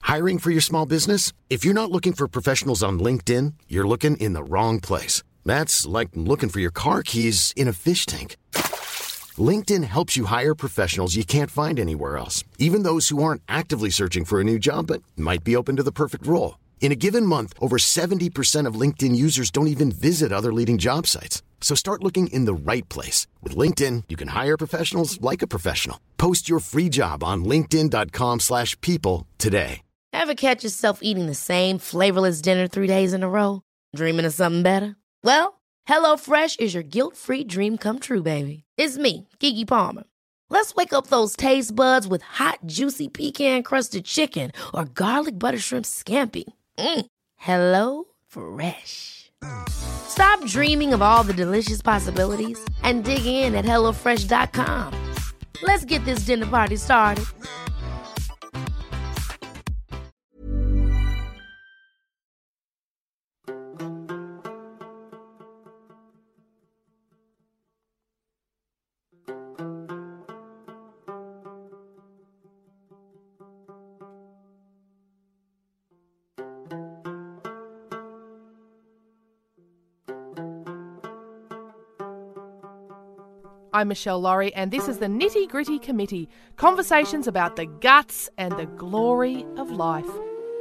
Hiring for your small business? If you're not looking for professionals on LinkedIn, you're looking in the wrong place. That's like looking for your car keys in a fish tank. LinkedIn helps you hire professionals you can't find anywhere else, even those who aren't actively searching for a new job but might be open to the perfect role. In a given month, over 70% of LinkedIn users don't even visit other leading job sites. So start looking in the right place. With LinkedIn, you can hire professionals like a professional. Post your free job on linkedin.com/people today. Ever catch yourself eating the same flavorless dinner 3 days in a row? Dreaming of something better? Well, HelloFresh is your guilt-free dream come true, baby. It's me, Keke Palmer. Let's wake up those taste buds with hot, juicy pecan-crusted chicken or garlic butter shrimp scampi. Hello Fresh. Stop dreaming of all the delicious possibilities and dig in at HelloFresh.com. Let's get this dinner party started. I'm Michelle Laurie, and this is the Nitty Gritty Committee, conversations about the guts and the glory of life.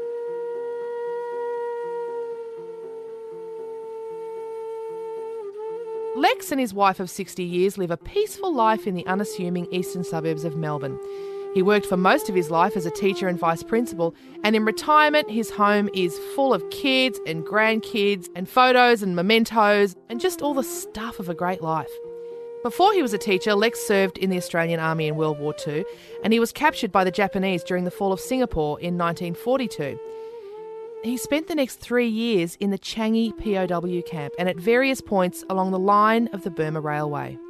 Lex and his wife of 60 years live a peaceful life in the unassuming eastern suburbs of Melbourne. He worked for most of his life as a teacher and vice principal, and in retirement his home is full of kids and grandkids and photos and mementos and just all the stuff of a great life. Before he was a teacher, Lex served in the Australian Army in World War II, and he was captured by the Japanese during the fall of Singapore in 1942. He spent the next 3 years in the Changi POW camp and at various points along the line of the Burma Railway.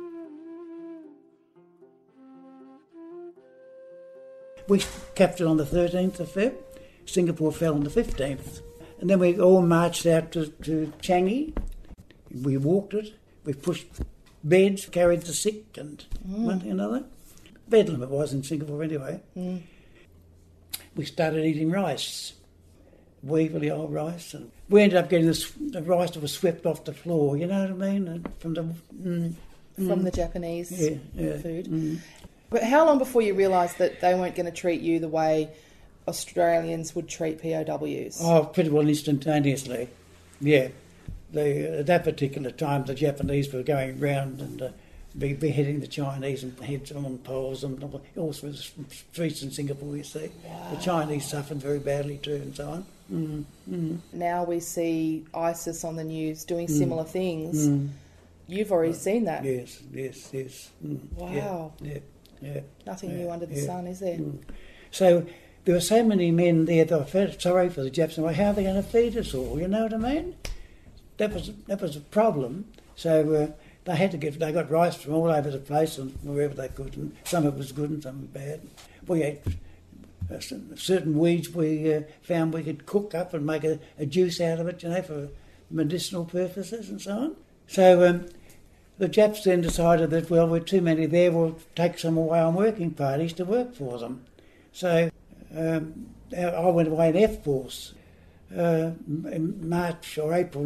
We captured on the 13th of Feb. Singapore fell on the 15th. And then we all marched out to Changi. We walked it. We pushed beds, carried the sick and one thing another. Bedlam it was in Singapore anyway. We started eating rice, weevily old rice. And we ended up getting the rice that was swept off the floor, you know what I mean? And from the Japanese food. Mm. But how long before you realised that they weren't going to treat you the way Australians would treat POWs? Oh, pretty well instantaneously, yeah. At that particular time, the Japanese were going round and beheading the Chinese and heads on poles and all through the streets in Singapore, you see. Wow. The Chinese suffered very badly too and so on. Now we see ISIS on the news doing similar things. You've already seen that? Yes. Wow. Yeah. Nothing new under the sun, is there? So there were so many men there that I felt sorry for the Japs. How are they going to feed us all, you know what I mean? That was a problem. So they got rice from all over the place and wherever they could, and some of it was good and some was bad. We ate certain weeds we found we could cook up and make a juice out of it, you know, for medicinal purposes and so on. So the Japs then decided that, well, we're too many there, we'll take some away on working parties to work for them. So I went away in F-Force. In March or April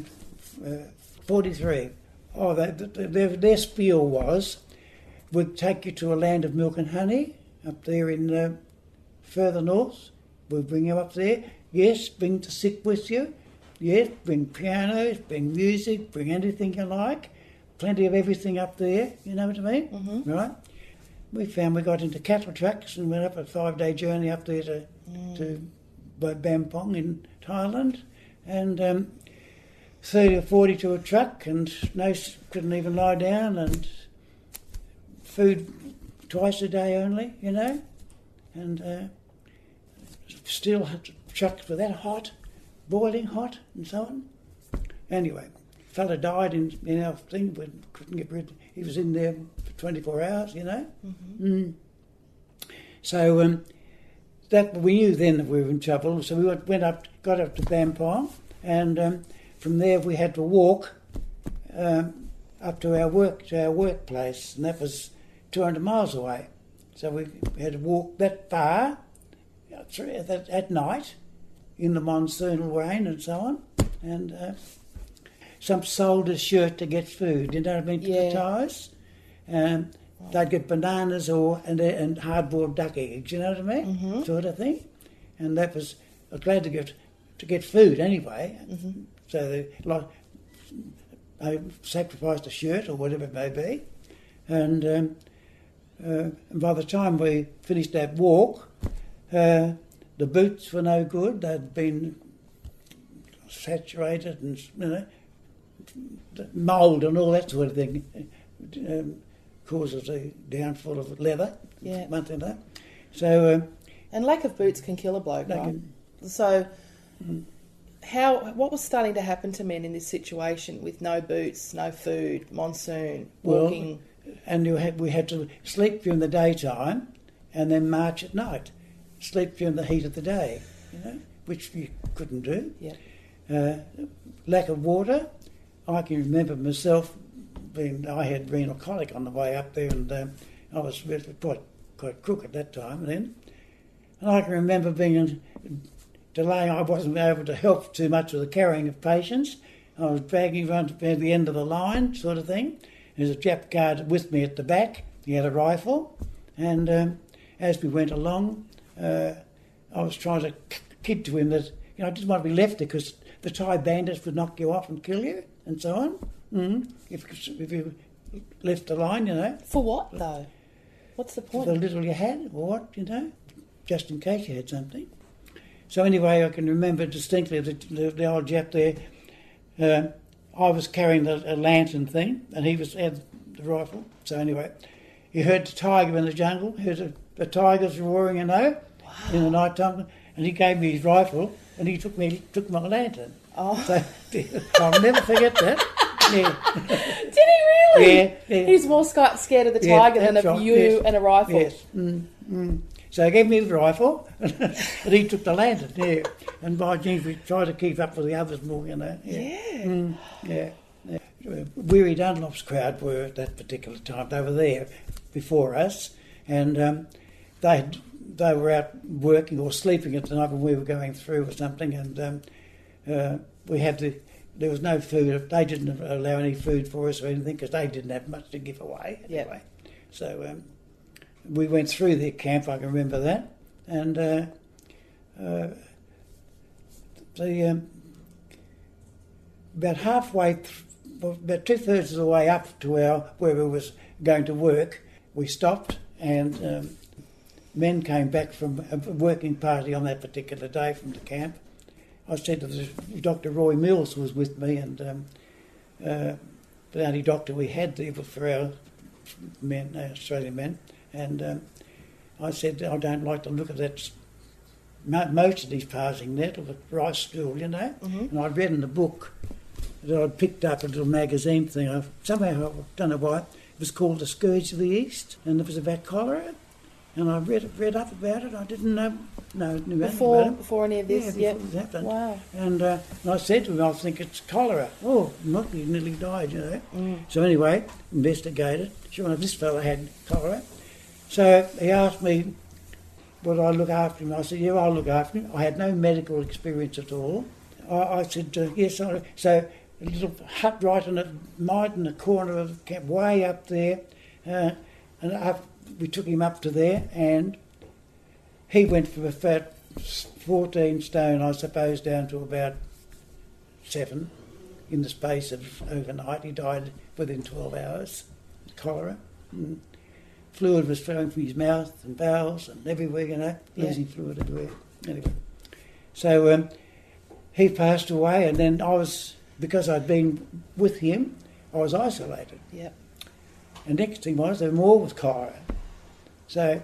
1943. Their spiel was, we'd take you to a land of milk and honey up there in further north. We'll bring you up there. Yes, bring the sick with you. Yes, bring pianos, bring music, bring anything you like. Plenty of everything up there, you know what I mean? Mm-hmm. Right? We found we got into cattle trucks and went up a 5-day journey up there to Bampong in Thailand, and 30 or 40 to a truck, and couldn't even lie down, and food twice a day only, you know, and still trucks were that hot, boiling hot, and so on. Anyway, a fella died in our thing, we couldn't get rid. He was in there for 24 hours, you know. So. That we knew then that we were in trouble, so we got up to Bampong, and from there we had to walk up to our workplace, and that was 200 miles away. So we had to walk that far at night, in the monsoonal rain and so on, and some sold a shirt to get food. You know what I mean? To the ties. They'd get bananas and hard-boiled duck eggs. You know what I mean? Sort of thing. And that was glad to get food anyway. So they sacrificed a shirt or whatever it may be, and by the time we finished that walk, the boots were no good. They'd been saturated and mould and all that sort of thing causes the downfall of leather. So and lack of boots can kill a bloke, right? So what was starting to happen to men in this situation with no boots, no food, monsoon, walking? And we had to sleep during the daytime and then march at night. Sleep during the heat of the day, which you couldn't do. Lack of water. I can remember myself I had renal colic on the way up there, and I was quite crook at that time then. And I can remember being delaying. I wasn't able to help too much with the carrying of patients. I was dragging around to the end of the line, sort of thing. There's a Jap guard with me at the back. He had a rifle, and as we went along, I was trying to kid to him that I didn't want to be left there because the Thai bandits would knock you off and kill you, and so on. If you left the line, For what though? What's the point? For the little you had, or what, just in case you had something. So anyway, I can remember distinctly the old Jap there. I was carrying a lantern thing, and he had the rifle. So anyway, he heard the tiger in the jungle, heard the tigers roaring, in the night time, and he gave me his rifle, and he took my lantern. Oh. So I'll never forget that. Yeah. Did he really? Yeah. He's more scared of the tiger than of you and a rifle. Yes. So he gave me the rifle, and he took the lantern. Yeah. And by geez, we tried to keep up with the others more, Yeah. Weary Dunlop's crowd were at that particular time. They were there before us, and they were out working or sleeping at the night when we were going through or something, and there was no food. They didn't allow any food for us or anything because they didn't have much to give away anyway. So we went through their camp, I can remember that, and about halfway, about 2/3 of the way up to where we was going to work, we stopped, and men came back from a working party on that particular day from the camp. I said to Dr. Roy Mills was with me, and the only doctor we had there for our men, Australian men, and I said, I don't like the look of that. Most of these passing net of a rice stool, And I'd read in the book that I'd picked up a little magazine thing. Somehow, I don't know why, it was called The Scourge of the East, and it was about cholera. And I read up about it. I didn't know before any of this. Yeah, before this happened. Wow. And I said to him, I think it's cholera. Oh, not he nearly died, So anyway, investigated. Sure enough, this fellow had cholera. So he asked me, would I look after him? I said, yeah, I'll look after him. I had no medical experience at all. I said, yes. So a little hut right in the corner of the camp, way up there, and we took him up to there, and he went from about 14 stone, I suppose, down to about 7 in the space of overnight. He died within 12 hours, cholera. Fluid was flowing from his mouth and bowels and everywhere, losing fluid everywhere. Anyway, so he passed away, and then because I'd been with him, I was isolated. Yep. And next thing was, there more was cholera. So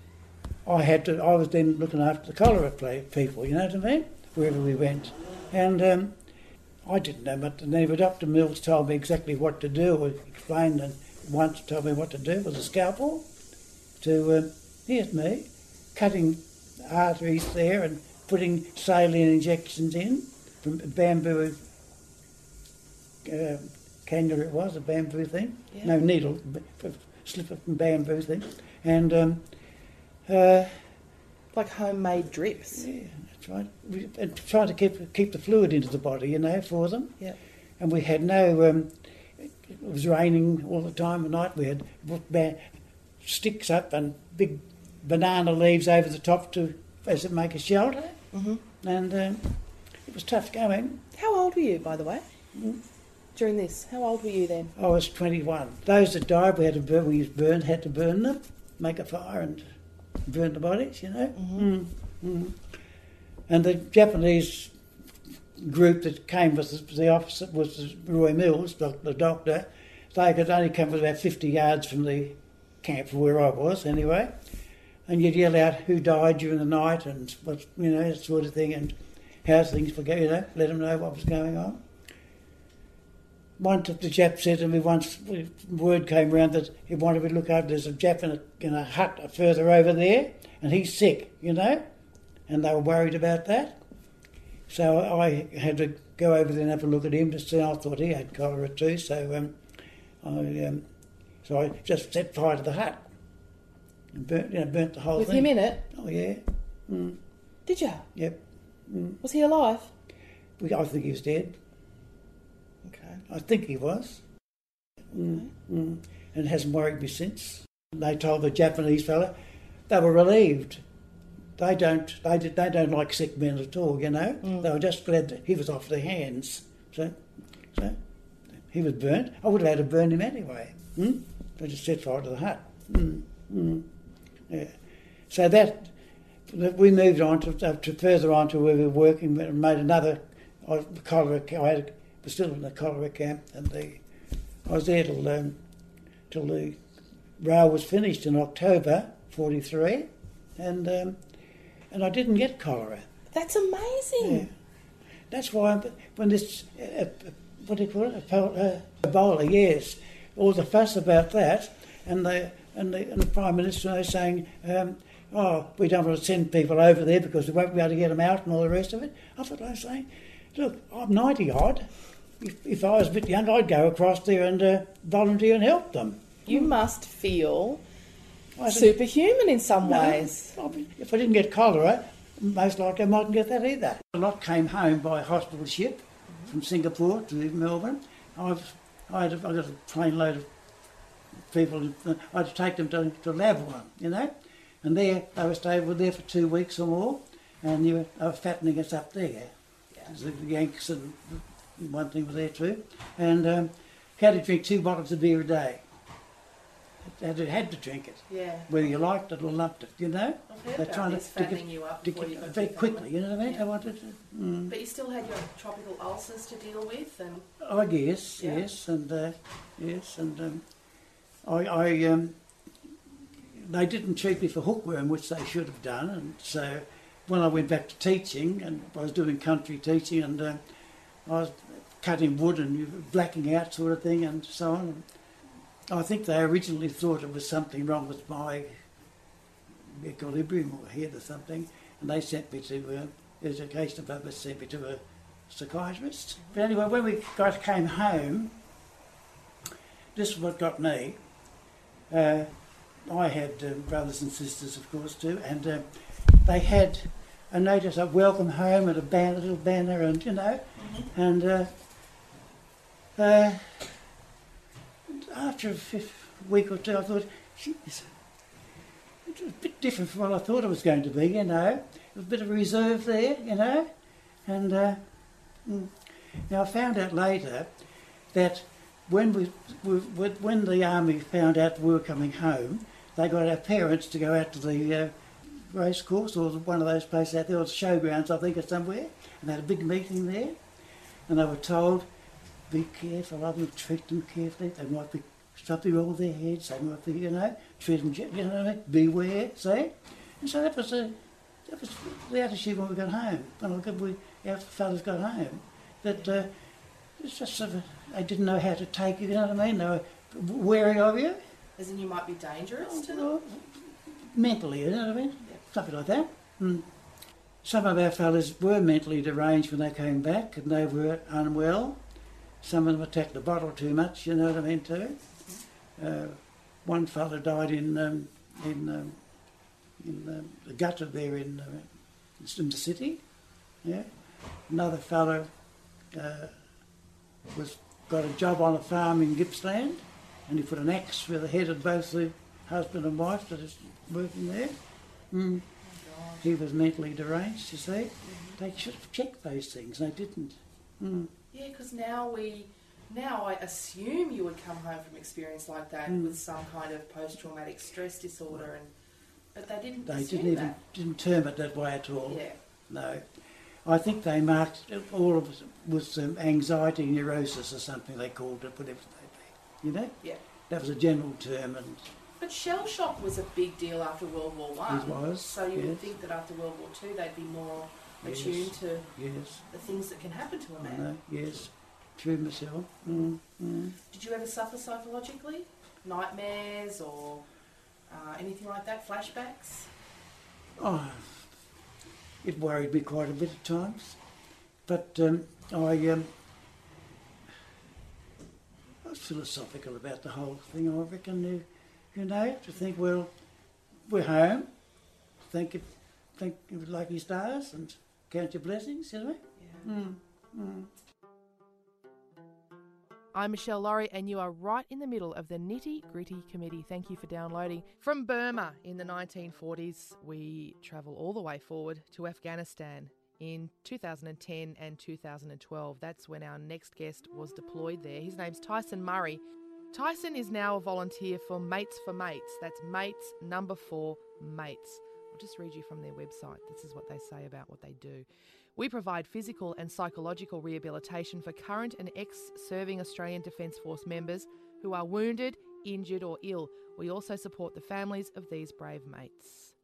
I was then looking after the cholera people, you know what I mean? Wherever we went. And I didn't know much. And then Dr. Mills told me exactly what to do, or explained and once told me what to do with a scalpel to, here's me, cutting arteries there and putting saline injections in from bamboo cannula it was, a bamboo thing. Yeah. No needle, slip of bamboo thing. And Like homemade drips. Yeah, that's right. And trying to keep the fluid into the body, you know, for them. Yeah. And we had no. It was raining all the time at night. We had sticks up and big banana leaves over the top as it make a shelter. Mm-hmm. And it was tough going. How old were you, by the way? During this, how old were you then? I was 21. Those that died, we had to burn them, make a fire and burn the bodies, you know. Mm-hmm. And the Japanese group that came with the officer was Roy Mills, the doctor. They could only come about 50 yards from the camp where I was, anyway. And you'd yell out who died during the night and what, you know, that sort of thing, and how things were going, you know, let them know what was going on. One of the Jap said to me once, word came round that he wanted me to look after, there's a Jap in a hut further over there, and he's sick, you know, and they were worried about that. So I had to go over there and have a look at him to see. I thought he had cholera too, so I just set fire to the hut and burnt the whole With thing. him in it? Oh yeah. Mm. Did you? Yep. Was he alive? I think he was dead. Okay. I think he was. And it hasn't worried me since. They told the Japanese fella they were relieved. They don't like sick men at all, you know. They were just glad that he was off their hands. So he was burnt. I would have had to burn him anyway. I just set fire to the hut. Yeah. So that we moved on to further on to where we were working and made another cholera. I was still in the cholera camp, and I was there till the rail was finished in October '43, and I didn't get cholera. That's amazing. Yeah. That's why when this what do you call it, Ebola, yes, all the fuss about that, and the Prime Minister was saying, we don't want to send people over there because we won't be able to get them out and all the rest of it. I thought I was saying, look, I'm 90 odd. If I was a bit young, I'd go across there and volunteer and help them. You must feel superhuman in some ways. If I didn't get cholera, most likely I mightn't get that either. A lot came home by hospital ship from Singapore to Melbourne. I got a plane load of people. I had to take them to Labuan, you know, and there they were there for 2 weeks or more, and they were fattening us up there. Yeah. The Yanks and one thing was there too, and had to drink 2 bottles of beer a day. Had to drink it. Yeah. Whether you liked it or loved it, you know. They're trying to fattening you up before you got very quickly, you know what I mean? Yeah. I wanted to. But you still had your tropical ulcers to deal with, and I guess, yeah. yes, and they didn't treat me for hookworm, which they should have done, and so when I went back to teaching, and I was doing country teaching, and I was cutting wood and blacking out sort of thing, and so on. And I think they originally thought it was something wrong with my equilibrium or head or something, and they sent me to the education department, sent me to a psychiatrist. But anyway, when we came home, this is what got me. I had brothers and sisters, of course, too, and they had a notice of welcome home and a little banner, and you know, and after a week or two, I thought, geez, it was a bit different from what I thought it was going to be, you know. There was a bit of reserve there, you know, and now I found out later that when the army found out we were coming home, they got our parents to go out to the race course or one of those places out there, or the showgrounds, I think, or somewhere, and they had a big meeting there, and they were told, be careful of them, treat them carefully, they might be something wrong with their heads, they might be, you know, treat them, you know what I mean, beware, see? And so that was the attitude when we got home, when our fellas got home, that it's just sort of, they didn't know how to take you, you know what I mean, they were wary of you. as in you might be dangerous to them? Mentally, you know what I mean? Yeah. Something like that. Some of our fellas were mentally deranged when they came back, and they were unwell. Some of them attacked the bottle too much, you know what I mean, too. One fella died in in the gutter there in the city. Yeah, another fellow got a job on a farm in Gippsland, and he put an axe through the head of both the husband and wife that is working there. Mm. He was mentally deranged, you see. They should have checked those things, they didn't. Mm. Yeah, because now I assume you would come home from experience like that with some kind of post-traumatic stress disorder, but they didn't. They didn't term it that way at all. Yeah. No. I think they marked all of it with anxiety neurosis or something they called it, whatever they, you know? Yeah. That was a general term. But shell shock was a big deal after World War I. It was. So you would think that after World War II they'd be more attuned to the things that can happen to a man. I know, yes. True myself. Did you ever suffer psychologically? Nightmares or anything like that? Flashbacks? Oh, it worried me quite a bit at times. But I was philosophical about the whole thing, I reckon. You know, to think, well, we're home. Think of lucky stars and count your blessings, you know? Yeah. I'm Michelle Laurie, and you are right in the middle of the Nitty Gritty Committee. Thank you for downloading. From Burma in the 1940s, we travel all the way forward to Afghanistan in 2010 and 2012. That's when our next guest was deployed there. His name's Tyson Murray. Tyson is now a volunteer for Mates for Mates. That's Mates number 4 Mates. I'll just read you from their website. This is what they say about what they do. We provide physical and psychological rehabilitation for current and ex-serving Australian Defence Force members who are wounded, injured or ill. We also support the families of these brave mates.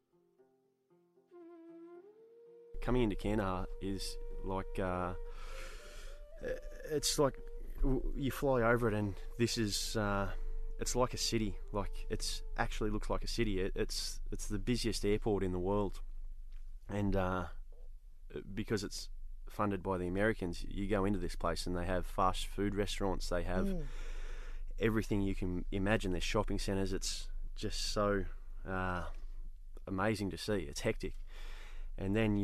Coming into Kandahar is like, it's like you fly over it and this is, it's like a city. Like it's actually looks like a city. It's the busiest airport in the world, and because it's funded by the Americans, you go into this place and they have fast food restaurants. They have everything you can imagine. There's shopping centres. It's just so amazing to see. It's hectic, and then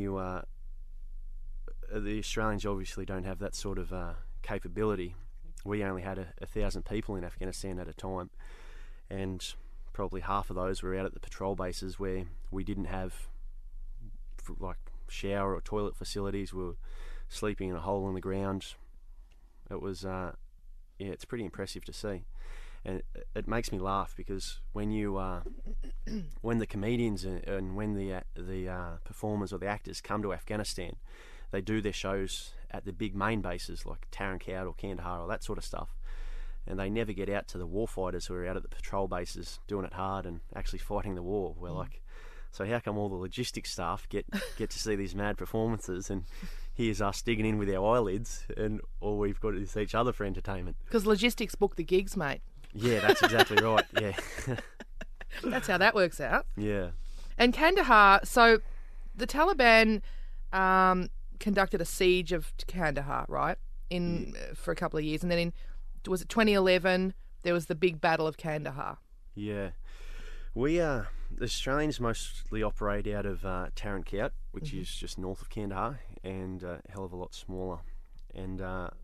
the Australians obviously don't have that sort of capability. We only had 1,000 people in Afghanistan at a time, and probably half of those were out at the patrol bases where we didn't have like shower or toilet facilities. We were sleeping in a hole in the ground. It was it's pretty impressive to see, and it makes me laugh because when you when the comedians and when the performers or the actors come to Afghanistan, they do their shows at the big main bases like Tarin Kowt or Kandahar or that sort of stuff, and they never get out to the warfighters who are out at the patrol bases doing it hard and actually fighting the war. We're like, so how come all the logistics staff get to see these mad performances, and here's us digging in with our eyelids, and all we've got is each other for entertainment? Because logistics book the gigs, mate. Yeah, that's exactly right. Yeah, that's how that works out. Yeah. And Kandahar, so the Taliban conducted a siege of Kandahar, right? For a couple of years, and then was it 2011? There was the big Battle of Kandahar. Yeah, the Australians mostly operate out of Tarin Kowt, which is just north of Kandahar, and a hell of a lot smaller. And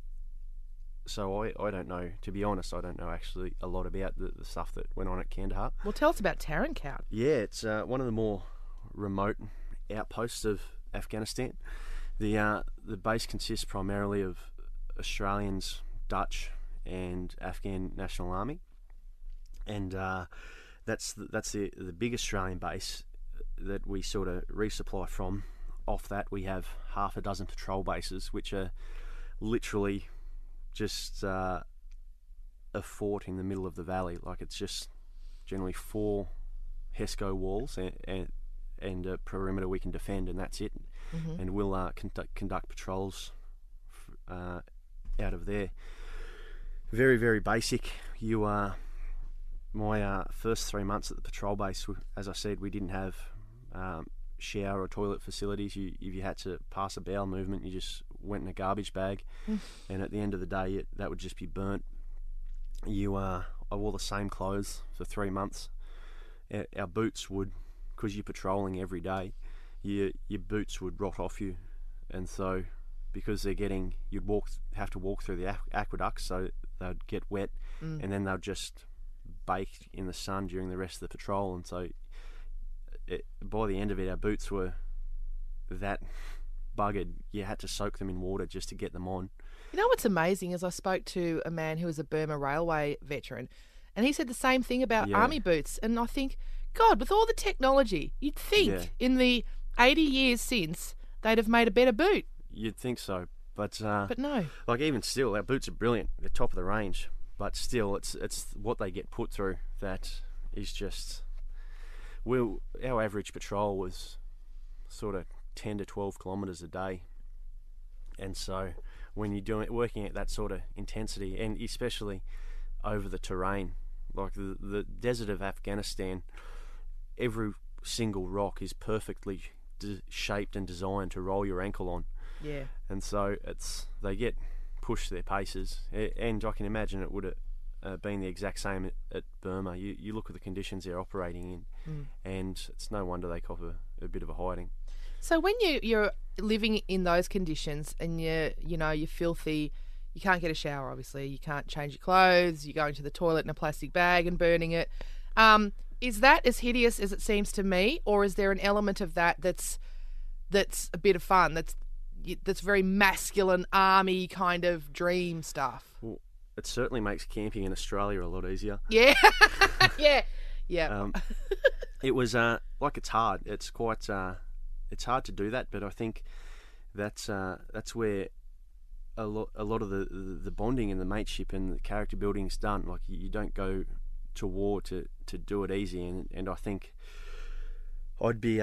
so I don't know, to be honest, I don't know actually a lot about the stuff that went on at Kandahar. Well, tell us about Tarin Kowt. Yeah, it's one of the more remote outposts of Afghanistan. The base consists primarily of Australians, Dutch, and Afghan National Army, and that's the big Australian base that we sort of resupply from. Off that, we have half a dozen patrol bases, which are literally just a fort in the middle of the valley. Like it's just generally 4 HESCO walls and a perimeter we can defend, and that's it. And we'll conduct patrols out of there. Very, very basic. My first 3 months at the patrol base, as I said, we didn't have shower or toilet facilities. If you had to pass a bowel movement, you just went in a garbage bag, and at the end of the day, that would just be burnt. I wore the same clothes for 3 months. Our boots would because you're patrolling every day, your boots would rot off you, and so because you'd have to walk through the aqueducts, so they'd get wet, and then they'd just bake in the sun during the rest of the patrol, and so by the end of it, our boots were that buggered. You had to soak them in water just to get them on. You know what's amazing is I spoke to a man who was a Burma Railway veteran, and he said the same thing about army boots. And I think, God, with all the technology, you'd think in the 80 years since they'd have made a better boot. You'd think so, but no. Like even still, our boots are brilliant. They're top of the range, but still, it's what they get put through that is just. Our average patrol was sort of 10 to 12 kilometres a day, and so when you're working at that sort of intensity, and especially over the terrain, like the desert of Afghanistan, every single rock is perfectly shaped and designed to roll your ankle on. Yeah. And so they get pushed to their paces, and I can imagine it would have been the exact same at Burma. You look at the conditions they're operating in, and it's no wonder they cop a bit of a hiding. So when you're living in those conditions and you're filthy, you can't get a shower, obviously, you can't change your clothes, you're going to the toilet in a plastic bag and burning it. Is that as hideous as it seems to me, or is there an element of that that's a bit of fun, that's very masculine, army kind of dream stuff? Well, it certainly makes camping in Australia a lot easier. Yeah, yeah. It was it's hard. It's quite. It's hard to do that, but I think that's where a lot of the bonding and the mateship and the character building is done. Like you don't go to war to do it easy, and I think I'd be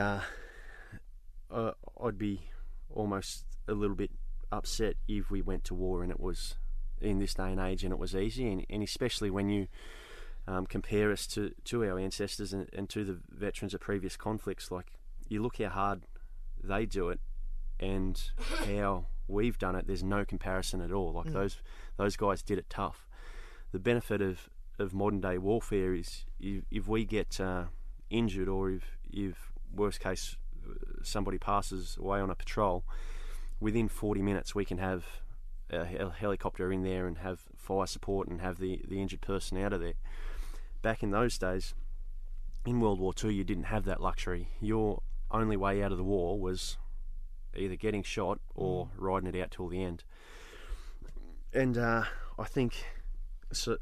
almost a little bit upset if we went to war and it was in this day and age and it was easy, and especially when you compare us to our ancestors and to the veterans of previous conflicts. Like you look how hard they do it and how we've done it, there's no comparison at all. Like those guys did it tough. The benefit of modern day warfare is if we get injured, or if worst case somebody passes away on a patrol, within 40 minutes we can have a helicopter in there and have fire support and have the injured person out of there. Back in those days, in World War II, you didn't have that luxury. Your only way out of the war was either getting shot or riding it out till the end. And I think so.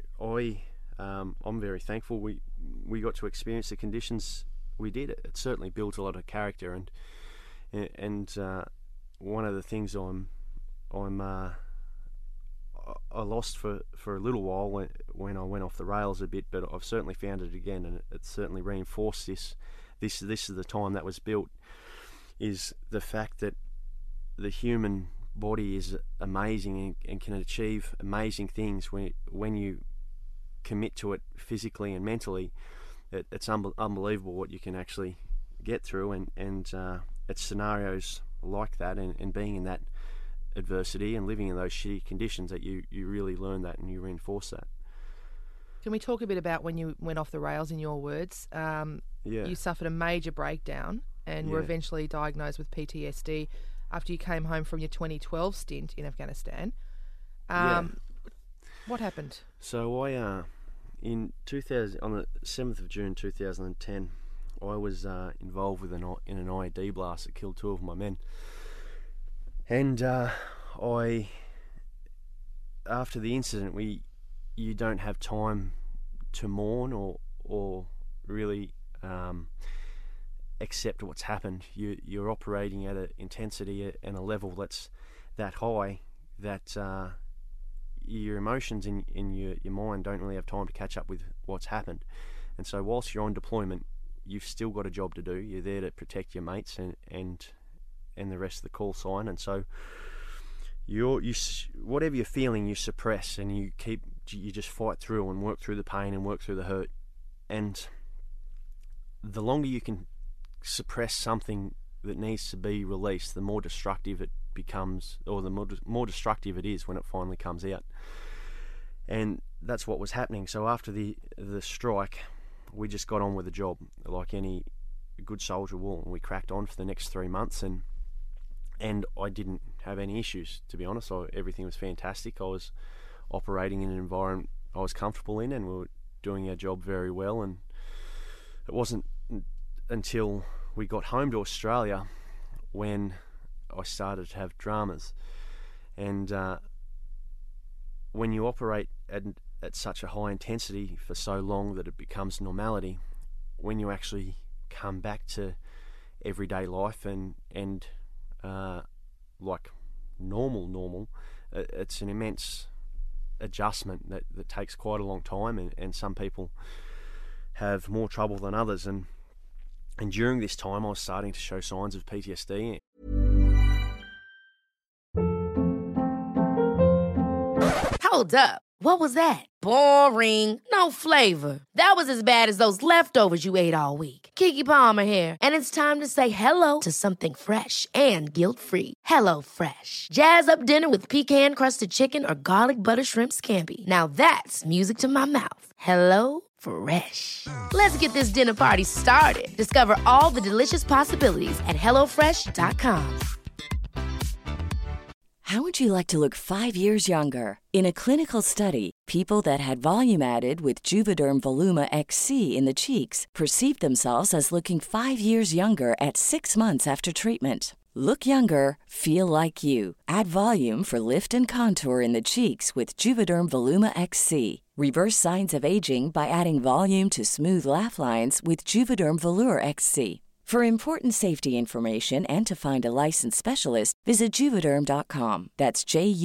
I'm very thankful we got to experience the conditions we did. It certainly built a lot of character, and one of the things I lost for a little while when I went off the rails a bit, but I've certainly found it again, and it certainly reinforced this. This is the time that was built, is the fact that the human body is amazing and can achieve amazing things when you commit to it physically and mentally. It's unbelievable what you can actually get through, and it's scenarios like that and being in that adversity and living in those shitty conditions that you really learn that and you reinforce that. Can we talk a bit about when you went off the rails, in your words? You suffered a major breakdown and were eventually diagnosed with PTSD after you came home from your 2012 stint in Afghanistan. What happened? So I, on the 7th of June 2010, I was involved in an IED blast that killed 2 of my men. And after the incident, you don't have time to mourn or really accept what's happened. You're operating at an intensity and a level that's that high that your emotions in your mind don't really have time to catch up with what's happened. And so whilst you're on deployment, you've still got a job to do. You're there to protect your mates and the rest of the call sign. And so whatever you're feeling, you suppress, and you just fight through and work through the pain and work through the hurt. And the longer you can suppress something that needs to be released, the more destructive it becomes, or the more destructive it is when it finally comes out. And that's what was happening. So after the strike, we just got on with the job like any good soldier wool, and we cracked on for the next 3 months, and I didn't have any issues, to be honest. Everything was fantastic. I was operating in an environment I was comfortable in, and we were doing our job very well. And it wasn't until we got home to Australia when I started to have dramas. And when you operate at such a high intensity for so long that it becomes normality, when you actually come back to everyday life and like normal, it's an immense adjustment that takes quite a long time, and some people have more trouble than others. And during this time, I was starting to show signs of PTSD. Hold up. What was that? Boring. No flavor. That was as bad as those leftovers you ate all week. Keke Palmer here, and it's time to say hello to something fresh and guilt-free. Hello Fresh. Jazz up dinner with pecan-crusted chicken or garlic butter shrimp scampi. Now that's music to my mouth. Hello Fresh. Let's get this dinner party started. Discover all the delicious possibilities at hellofresh.com. How would you like to look 5 years younger? In a clinical study, people that had volume added with Juvederm Voluma XC in the cheeks perceived themselves as looking 5 years younger at 6 months after treatment. Look younger, feel like you. Add volume for lift and contour in the cheeks with Juvederm Voluma XC. Reverse signs of aging by adding volume to smooth laugh lines with Juvederm Volure XC. For important safety information and to find a licensed specialist, visit Juvederm.com. That's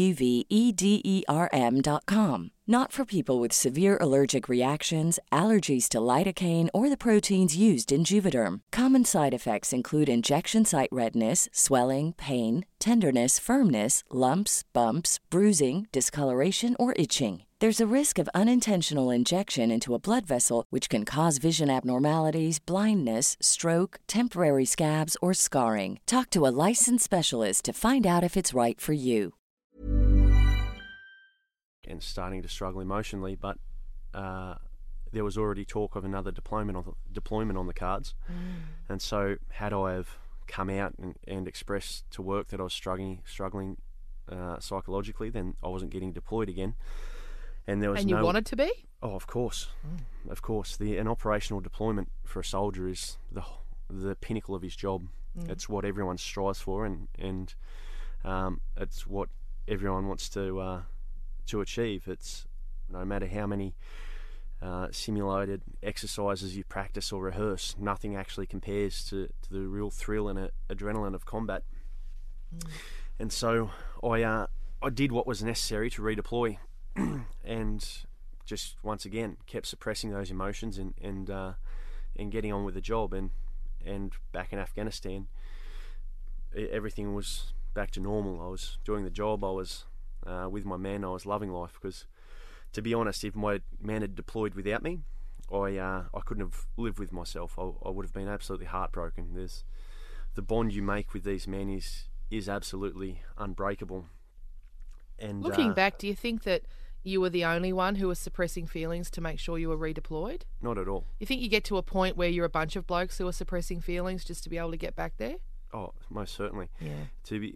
JUVEDERM.com. Not for people with severe allergic reactions, allergies to lidocaine, or the proteins used in Juvederm. Common side effects include injection site redness, swelling, pain, tenderness, firmness, lumps, bumps, bruising, discoloration, or itching. There's a risk of unintentional injection into a blood vessel, which can cause vision abnormalities, blindness, stroke, temporary scabs, or scarring. Talk to a licensed specialist to find out if it's right for you. And starting to struggle emotionally, but there was already talk of another deployment on the cards. And so had I have come out and expressed to work that I was struggling psychologically, then I wasn't getting deployed again. And there was you wanted to be? Oh, of course, of course. An operational deployment for a soldier is the pinnacle of his job. It's what everyone strives for, and it's what everyone wants to achieve. It's no matter how many simulated exercises you practice or rehearse, nothing actually compares to the real thrill and adrenaline of combat. And so I did what was necessary to redeploy. And just once again kept suppressing those emotions and getting on with the job, and back in Afghanistan everything was back to normal. I was doing the job, I was with my men, I was loving life, because to be honest, if my man had deployed without me, I couldn't have lived with myself. I would have been absolutely heartbroken. There's the bond you make with these men is absolutely unbreakable. And looking back, do you think that you were the only one who was suppressing feelings to make sure you were redeployed? Not at all. You think you get to a point where you're a bunch of blokes who are suppressing feelings just to be able to get back there? Oh, most certainly. Yeah.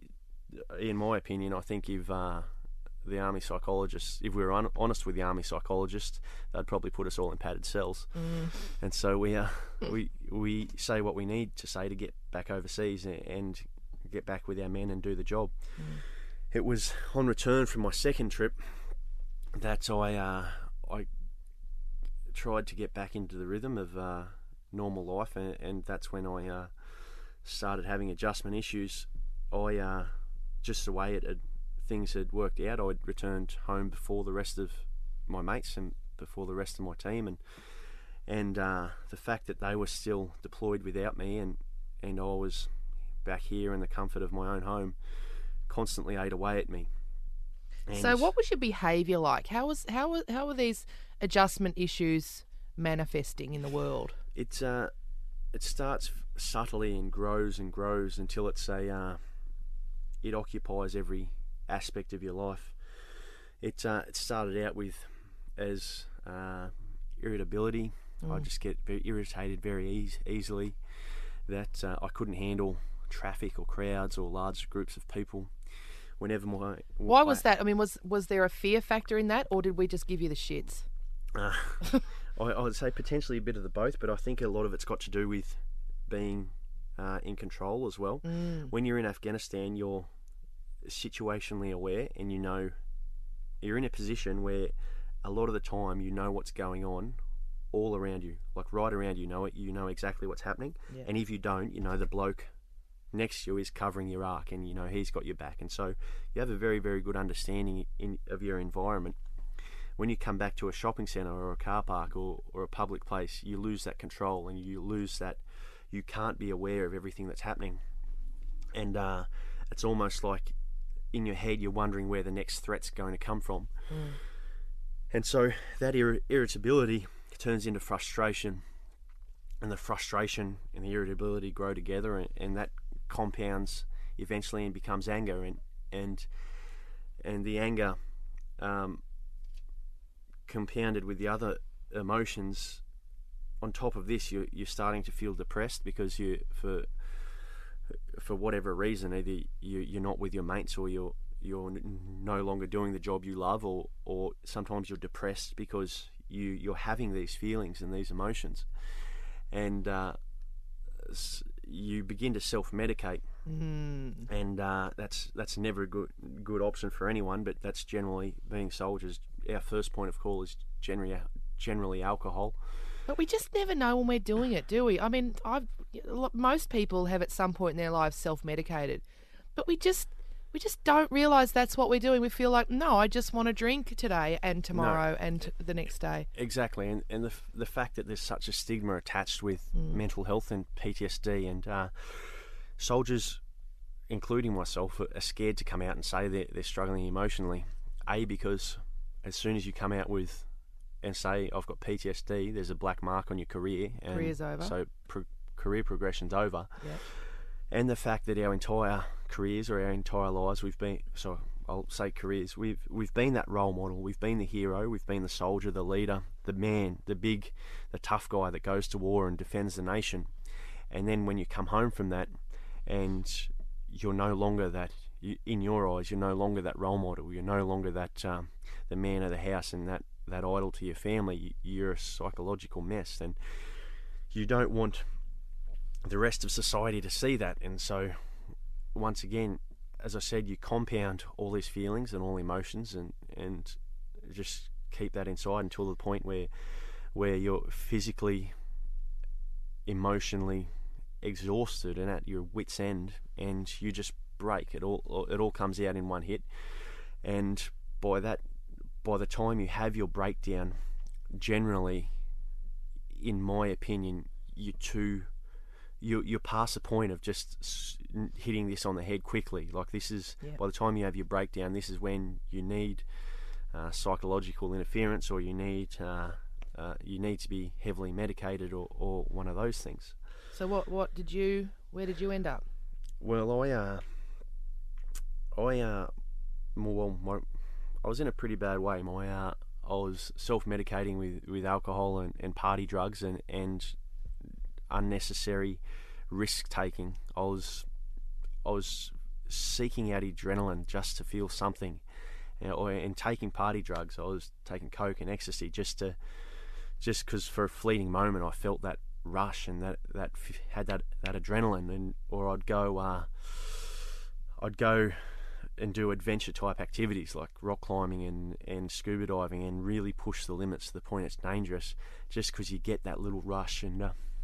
In my opinion, I think if the army psychologists, if we were honest with the army psychologists, they'd probably put us all in padded cells. And so we say what we need to say to get back overseas and get back with our men and do the job. It was on return from my second trip that I tried to get back into the rhythm of normal life, and that's when I started having adjustment issues. Just the way things had worked out, I'd returned home before the rest of my mates and before the rest of my team, and the fact that they were still deployed without me and I was back here in the comfort of my own home constantly ate away at me. And so what was your behaviour like? How were these adjustment issues manifesting in the world? It starts subtly and grows until it occupies every aspect of your life. It started out with as irritability. I just get very irritated very easily. that I couldn't handle traffic or crowds or large groups of people. Why was that? I mean, was there a fear factor in that, or did we just give you the shits? I would say potentially a bit of the both, but I think a lot of it's got to do with being in control as well. When you're in Afghanistan, you're situationally aware, and you know you're in a position where a lot of the time you know what's going on all around you, like right around you. You know exactly what's happening, and if you don't, you know the bloke next to you is covering your arc, and you know he's got your back, and so you have a very, very good understanding of your environment. When you come back to a shopping centre or a car park or a public place, you lose that control, and you lose that. You can't be aware of everything that's happening, and it's almost like in your head you're wondering where the next threat's going to come from. And so that irritability turns into frustration, and the frustration and the irritability grow together, and that compounds eventually and becomes anger, and the anger compounded with the other emotions. On top of this, you're starting to feel depressed because for whatever reason, either you're not with your mates, or you're no longer doing the job you love, or sometimes you're depressed because you're having these feelings and these emotions, and you begin to self-medicate, and that's never a good option for anyone. But that's generally, being soldiers, our first point of call is generally alcohol. But we just never know when we're doing it, do we? I mean, most people have at some point in their lives self-medicated, but we just don't realise that's what we're doing. We feel like, no, I just want to drink today and tomorrow and the next day. Exactly, and the fact that there's such a stigma attached with mental health and PTSD, and soldiers, including myself, are scared to come out and say they're struggling emotionally. Because as soon as you come out and say, I've got PTSD, there's a black mark on your career. And career's over. So career progression's over. Yep. And the fact that our entire careers or our entire lives, I'll say careers, we've been that role model, we've been the hero, we've been the soldier, the leader, the man, the tough guy that goes to war and defends the nation. And then when you come home from that, and you're no longer that, in your eyes, you're no longer that role model, you're no longer that the man of the house and that idol to your family, you're a psychological mess, and you don't want the rest of society to see that. And so once again, as I said, you compound all these feelings and all emotions, and just keep that inside until the point where you're physically, emotionally exhausted and at your wit's end, and you just break. It all comes out in one hit, and by the time you have your breakdown, generally, in my opinion, you're past the point of just hitting this on the head quickly. Like, this is, by the time you have your breakdown, this is when you need psychological interference, or you need to be heavily medicated, or one of those things. So where did you end up? Well, I was in a pretty bad way. I was self-medicating with alcohol and party drugs and unnecessary risk-taking. I was seeking out adrenaline just to feel something, and taking party drugs. I was taking coke and ecstasy just because for a fleeting moment I felt that rush and that had that adrenaline, or I'd go and do adventure type activities like rock climbing and scuba diving, and really push the limits to the point it's dangerous, just because you get that little rush. And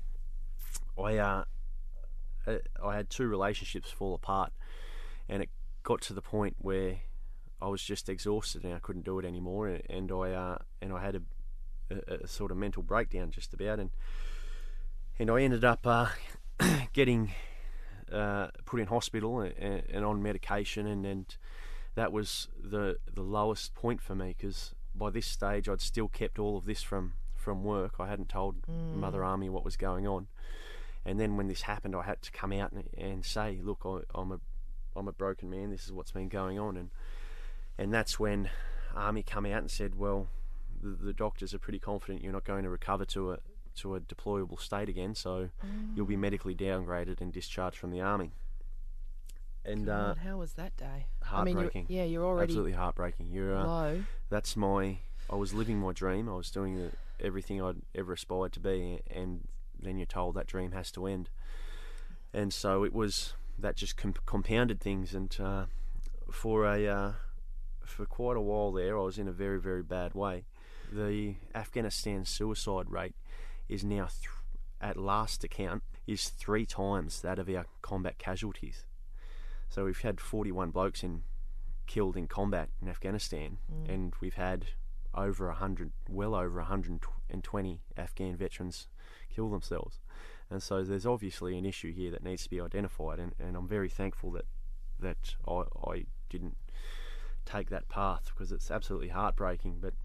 I had 2 relationships fall apart, and it got to the point where I was just exhausted and I couldn't do it anymore, and I had a sort of mental breakdown just about, and I ended up getting put in hospital and on medication, and that was the lowest point for me, because by this stage I'd still kept all of this from work. I hadn't told Mother Army what was going on, and then when this happened, I had to come out and say, look, I'm a broken man, this is what's been going on, and that's when Army come out and said, well, the doctors are pretty confident you're not going to recover to to a deployable state again, so you'll be medically downgraded and discharged from the army. And God, how was that day? heartbreaking. I mean, you're already absolutely heartbreaking. You're low. I was living my dream. I was doing everything I'd ever aspired to be, and then you're told that dream has to end. And so that just compounded things. And for quite a while there, I was in a very, very bad way. The Afghanistan suicide rate is now, at last account, is 3 times that of our combat casualties. So we've had 41 blokes killed in combat in Afghanistan, and we've had well over 120 Afghan veterans kill themselves. And so there's obviously an issue here that needs to be identified, and I'm very thankful that I didn't take that path, because it's absolutely heartbreaking. But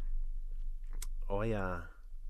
I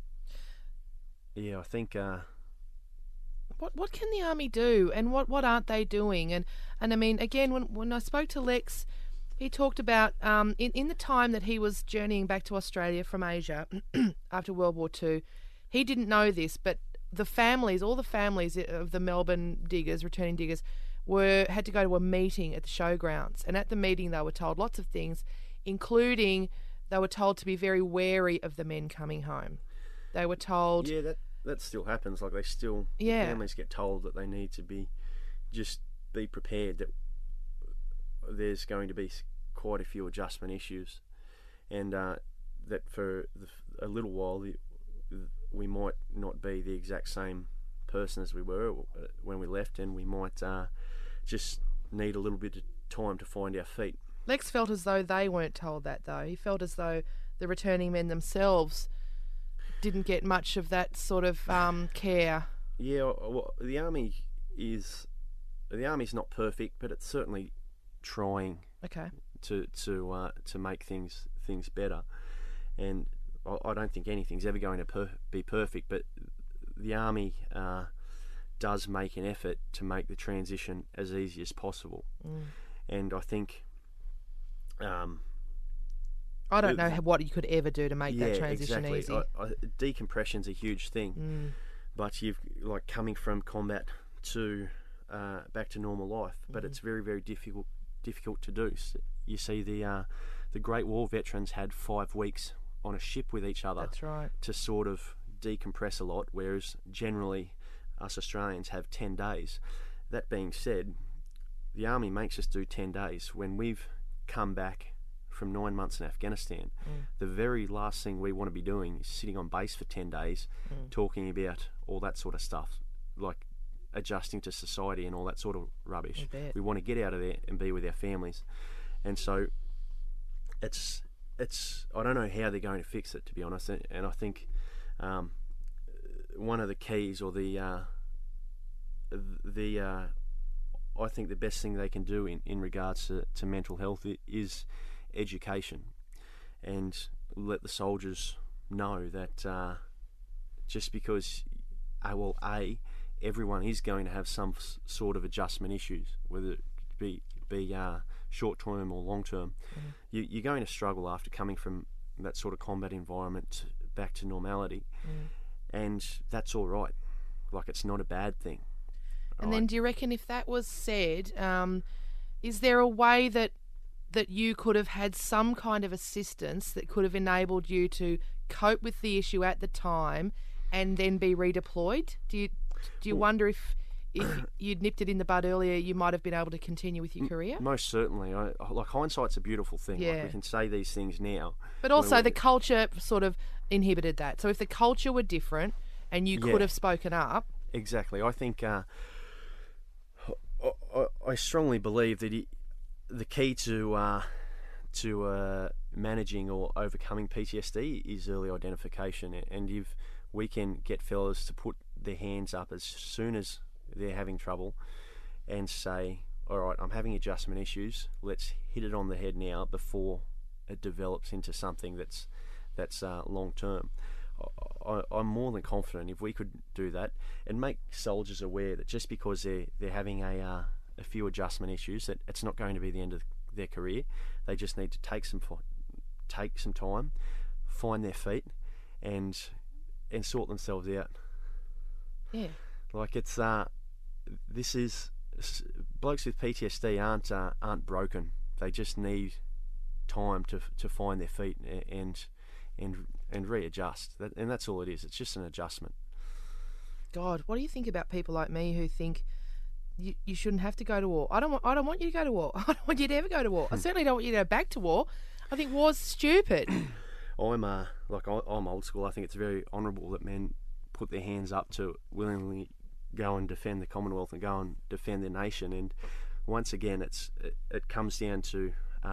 think What can the Army do, and what aren't they doing? And I mean, again, when I spoke to Lex, he talked about in the time that he was journeying back to Australia from Asia after World War II, he didn't know this, but all the families of the Melbourne diggers, returning diggers, had to go to a meeting at the showgrounds, and at the meeting they were told lots of things, including they were told to be very wary of the men coming home. They were told... Yeah, that still happens. Like, the families get told that they need to be prepared, that there's going to be quite a few adjustment issues, and that for a little while we might not be the exact same person as we were when we left, and we might just need a little bit of time to find our feet. Lex felt as though they weren't told that, though. He felt as though the returning men themselves didn't get much of that sort of care. Yeah, well, the army's not perfect, but it's certainly trying to make things better. And I don't think anything's ever going to be perfect, but the army does make an effort to make the transition as easy as possible. And I think I don't know what you could ever do to make that transition exactly. easy. Decompression's a huge thing, but you've coming from combat to back to normal life, but it's very, very difficult to do. So you see, the Great War veterans had 5 weeks on a ship with each other. That's right. To sort of decompress a lot, whereas generally us Australians have 10 days. That being said, the army makes us do 10 days. When we've come back from 9 months in Afghanistan, the very last thing we want to be doing is sitting on base for 10 days talking about all that sort of stuff, like adjusting to society and all that sort of rubbish. We want to get out of there and be with our families. And so it's I don't know how they're going to fix it, to be honest, and I think one of the keys, or I think the best thing they can do in regards to mental health is education, and let the soldiers know that just because everyone is going to have some sort of adjustment issues, whether it be short term or long term. You're going to struggle after coming from that sort of combat environment back to normality, and that's all right. Like, it's not a bad thing. And then, do you reckon, if that was said, is there a way that you could have had some kind of assistance that could have enabled you to cope with the issue at the time and then be redeployed? Do you wonder if you'd nipped it in the bud earlier, you might have been able to continue with your career? Most certainly. Like, hindsight's a beautiful thing. Yeah. Like, we can say these things now. But also the culture sort of inhibited that. So if the culture were different and you could have spoken up... Exactly. I think... I strongly believe that the key to managing or overcoming PTSD is early identification, and if we can get fellas to put their hands up as soon as they're having trouble and say, all right, I'm having adjustment issues, let's hit it on the head now before it develops into something that's long term. I'm more than confident if we could do that and make soldiers aware that just because they're having a few adjustment issues, that it's not going to be the end of their career. They just need to take some time, find their feet, and sort themselves out Yeah. Like it's blokes with PTSD aren't broken. They just need time to find their feet and readjust. And that's all it is. It's just an adjustment. God, what do you think about people like me who think you shouldn't have to go to war? I don't want you to go to war. I don't want you to ever go to war. I certainly don't want you to go back to war. I think war's stupid. I'm old school. I think it's very honourable that men put their hands up to willingly go and defend the Commonwealth and go and defend their nation. And once again, it comes down to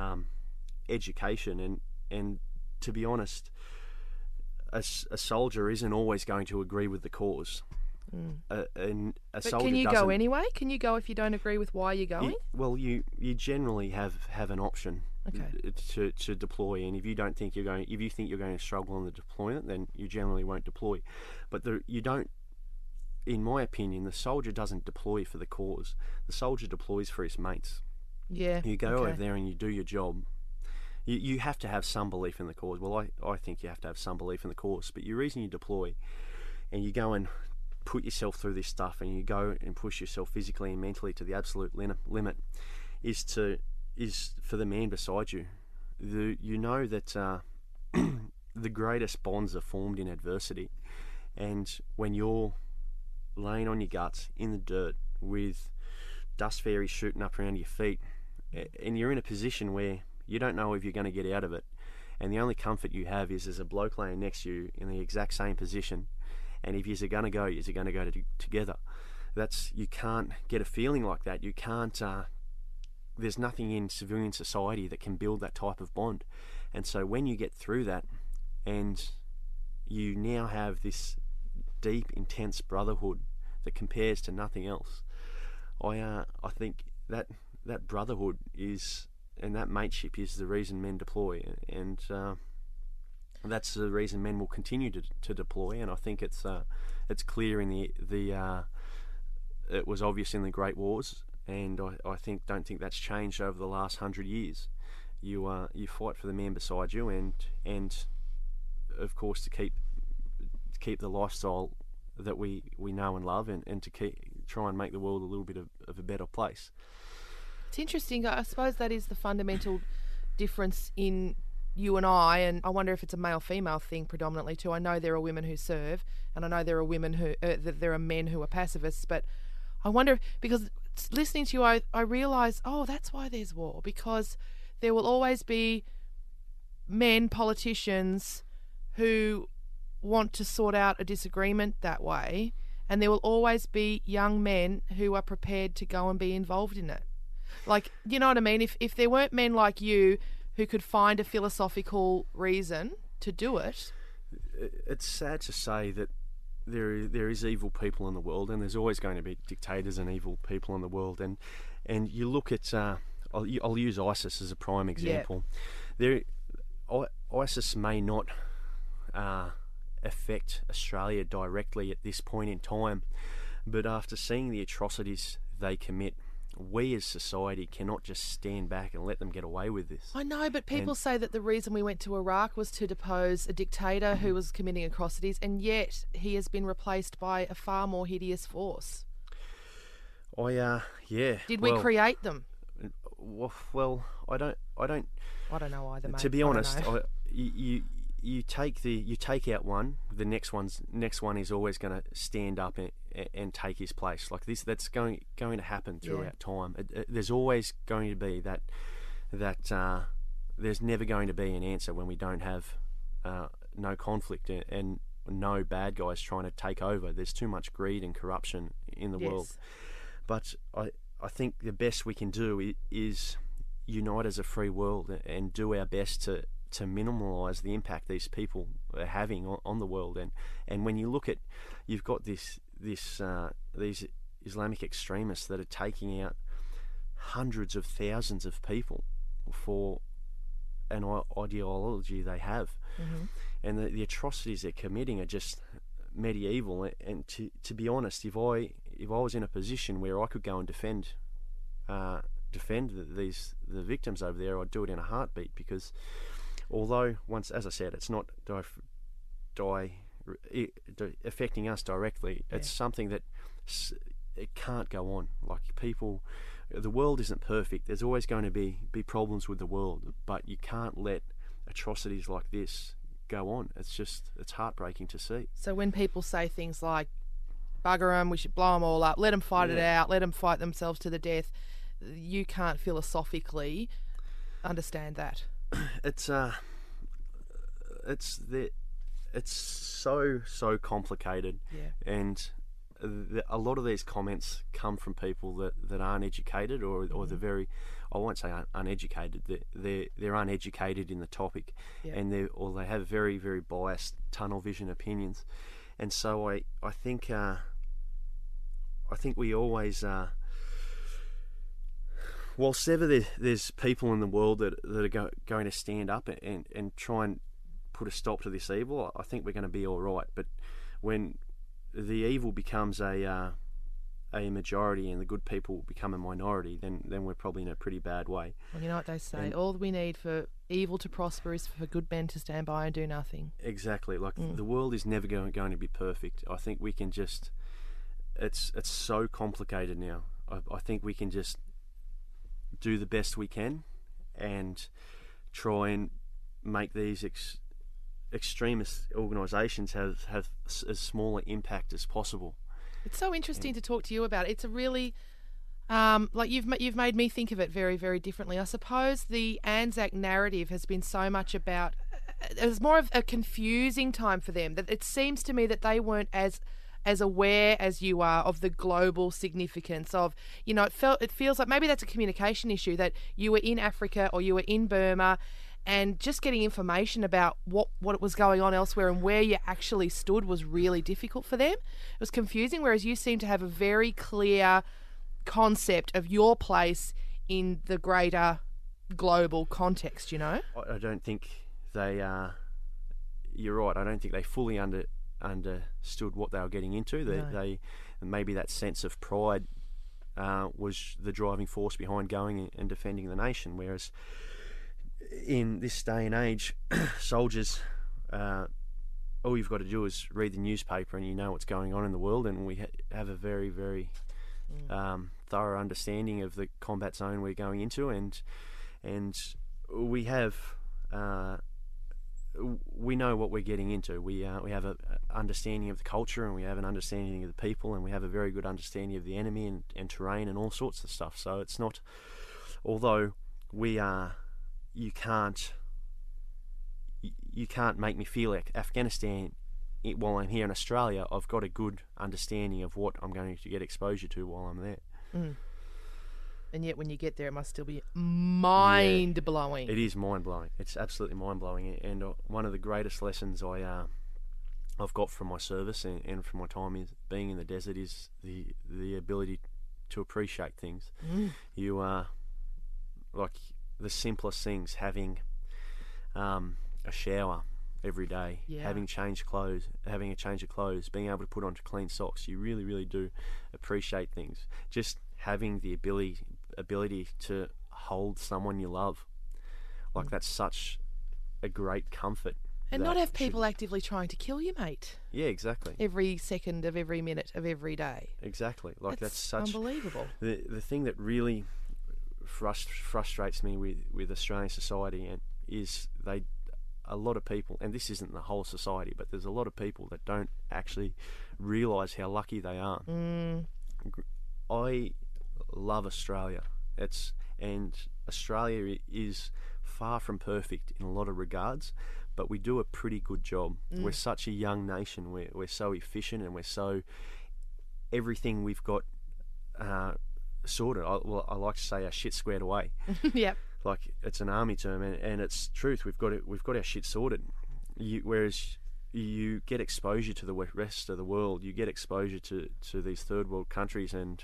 education and to be honest, a soldier isn't always going to agree with the cause. But soldier can you go anyway? Can you go if you don't agree with why you're going? You generally have an option. Okay. To deploy, and if you think you're going to struggle on the deployment, then you generally won't deploy. But you don't. In my opinion, the soldier doesn't deploy for the cause. The soldier deploys for his mates. Yeah. You go over there and you do your job. You have to have some belief in the cause. Well, I think you have to have some belief in the cause. But the reason you deploy, and you go and put yourself through this stuff, and you go and push yourself physically and mentally to the absolute limit, is for the man beside you. You know that the greatest bonds are formed in adversity, and when you're laying on your guts in the dirt with dust fairies shooting up around your feet, and you're in a position where you don't know if you're going to get out of it, and the only comfort you have is there's a bloke laying next to you in the exact same position, and if you're going to go, you're going to go together. You can't get a feeling like that. You can't. There's nothing in civilian society that can build that type of bond. And so when you get through that and you now have this deep, intense brotherhood that compares to nothing else, I think that brotherhood is, and that mateship is the reason men deploy. And that's the reason men will continue to deploy. And I think it's clear in it was obvious in the Great Wars. And I don't think that's changed over the last 100 years. You fight for the man beside you, and of course to keep the lifestyle that we know and love, and to try and make the world a little bit of a better place. It's interesting. I suppose that is the fundamental difference in you and I wonder if it's a male-female thing predominantly too. I know there are women who serve, and I know there are women there are men who are pacifists, but I wonder, because listening to you, I realise, that's why there's war, because there will always be men, politicians, who want to sort out a disagreement that way, and there will always be young men who are prepared to go and be involved in it. Like, you know what I mean? If there weren't men like you who could find a philosophical reason to do it. It's sad to say that there is evil people in the world, and there's always going to be dictators and evil people in the world. And you look at, I'll use ISIS as a prime example. Yeah. ISIS may not affect Australia directly at this point in time, but after seeing the atrocities they commit, we as society cannot just stand back and let them get away with this. I know, but people say that the reason we went to Iraq was to depose a dictator who was committing atrocities, and yet he has been replaced by a far more hideous force. Did we create them? Well, I don't know either, mate. To be honest, you take out one, the next one is always going to stand up and take his place. Like this, that's going to happen throughout time. There's always going to be that there's never going to be an answer when we don't have no conflict and no bad guys trying to take over. There's too much greed and corruption in the world. But I think the best we can do is unite as a free world and do our best to minimise the impact these people are having on the world. And when you look at, you've got these Islamic extremists that are taking out hundreds of thousands of people for an ideology they have. Mm-hmm. And the atrocities they're committing are just medieval. And to be honest, if I was in a position where I could go and defend the victims over there, I'd do it in a heartbeat, because although, once, as I said, it's not die affecting us directly. It's something that it can't go on. Like people, the world isn't perfect. There's always going to be problems with the world, but you can't let atrocities like this go on. It's heartbreaking to see. So when people say things like, bugger them, we should blow them all up, let them fight it out, let them fight themselves to the death, you can't philosophically understand that. It's so complicated, and a lot of these comments come from people that aren't educated, or the very, I won't say uneducated, they're uneducated in the topic, and they have very, very biased tunnel vision opinions, and so I think we always, whilst ever there's people in the world that are going to stand up and try and put a stop to this evil, I think we're going to be all right. But when the evil becomes a majority and the good people become a minority, then we're probably in a pretty bad way. Well, you know what they say, all we need for evil to prosper is for good men to stand by and do nothing. Exactly. Like the world is never going to be perfect. I think we can just, it's so complicated now. I think we can just do the best we can and try and make these extremist organisations have as small an impact as possible. It's so interesting to talk to you about. It's a really, like you've made me think of it very, very differently. I suppose the Anzac narrative has been so much about, it was more of a confusing time for them. That it seems to me that they weren't as aware as you are of the global significance of, it feels like maybe that's a communication issue, that you were in Africa or you were in Burma, and just getting information about what was going on elsewhere and where you actually stood was really difficult for them. It was confusing, whereas you seem to have a very clear concept of your place in the greater global context, I don't think they you're right, I don't think they fully understood what they were getting into. They maybe that sense of pride was the driving force behind going and defending the nation, whereas in this day and age, soldiers, all you've got to do is read the newspaper and you know what's going on in the world, and we have a very, very thorough understanding of the combat zone we're going into, and we have we know what we're getting into. We have an understanding of the culture, and we have an understanding of the people, and we have a very good understanding of the enemy and terrain and all sorts of stuff. So it's not, although we are, you can't make me feel like Afghanistan while I'm here in Australia. I've got a good understanding of what I'm going to get exposure to while I'm there. And yet when you get there, it must still be mind-blowing. It is mind-blowing. It's absolutely mind-blowing. And one of the greatest lessons I've got from my service and from my time being in the desert is the ability to appreciate things. You are, like, the simplest things, having a shower every day, having a change of clothes, being able to put on clean socks. You really, really do appreciate things. Just having the ability to hold someone you love, like that's such a great comfort. And not have people actively trying to kill you, mate. Yeah, exactly. Every second of every minute of every day. Exactly. Like that's such unbelievable. The thing that really frustrates me with Australian society is a lot of people, and this isn't the whole society, but there's a lot of people that don't actually realise how lucky they are. I love Australia. And Australia is far from perfect in a lot of regards, but we do a pretty good job. We're such a young nation. We're so efficient, and we're so, everything we've got sorted. I like to say our shit squared away. Yep. Like it's an army term, and it's truth. We've got our shit sorted. Whereas you get exposure to the rest of the world, you get exposure to these third world countries, and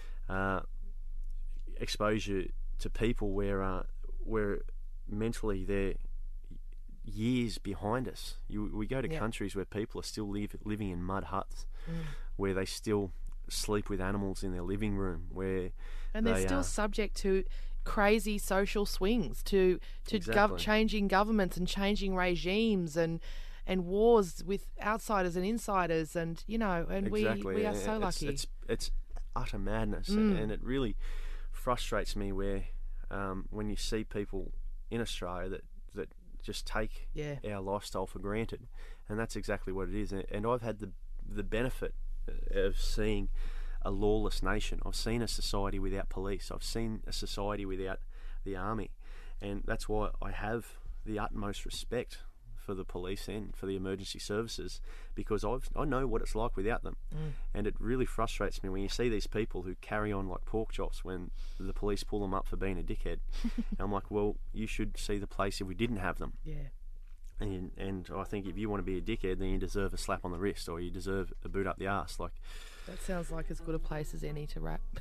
exposure to people where mentally they're years behind us. We go to countries where people are still living in mud huts, where they still sleep with animals in their living room, and they're still subject to crazy social swings, to exactly. changing governments and changing regimes, and and wars with outsiders and insiders, and and exactly. we are so lucky. It's utter madness, and it really frustrates me where when you see people in Australia that just take our lifestyle for granted, and that's exactly what it is. And I've had the benefit of seeing a lawless nation. I've seen a society without police. I've seen a society without the army, and that's why I have the utmost respect for the police and for the emergency services, because I know what it's like without them. And it really frustrates me when you see these people who carry on like pork chops when the police pull them up for being a dickhead. And I'm like, well, you should see the place if we didn't have them. And I think if you want to be a dickhead, then you deserve a slap on the wrist, or you deserve a boot up the arse. Like, that sounds like as good a place as any to wrap.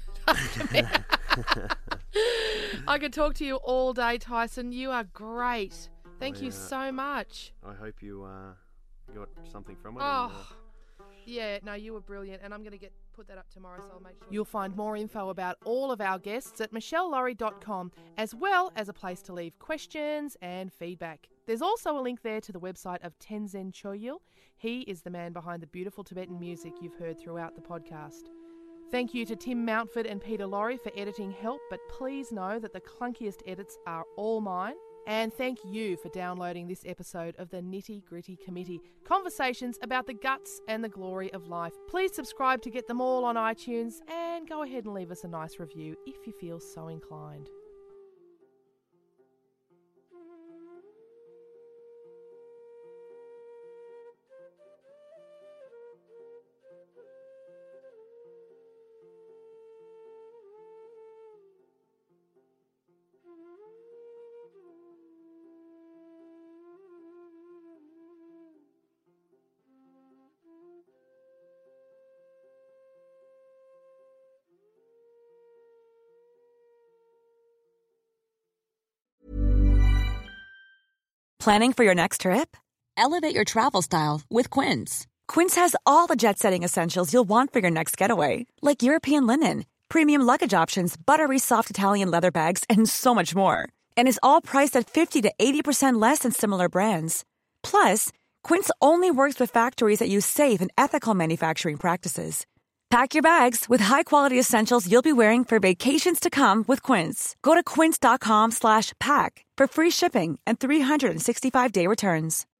I could talk to you all day, Tyson. You are great. Thank you so much. I hope you got something from it. Yeah, no, you were brilliant, and I'm going to put that up tomorrow, so I'll make sure. You'll find more info about all of our guests at michellelaurie.com, as well as a place to leave questions and feedback. There's also a link there to the website of Tenzin Choyil. He is the man behind the beautiful Tibetan music you've heard throughout the podcast. Thank you to Tim Mountford and Peter Laurie for editing help, but please know that the clunkiest edits are all mine. And thank you for downloading this episode of the Nitty Gritty Committee, conversations about the guts and the glory of life. Please subscribe to get them all on iTunes, and go ahead and leave us a nice review if you feel so inclined. Planning for your next trip? Elevate your travel style with Quince. Quince has all the jet-setting essentials you'll want for your next getaway, like European linen, premium luggage options, buttery soft Italian leather bags, and so much more. And is all priced at 50 to 80% less than similar brands. Plus, Quince only works with factories that use safe and ethical manufacturing practices. Pack your bags with high-quality essentials you'll be wearing for vacations to come with Quince. Go to quince.com/pack for free shipping and 365-day returns.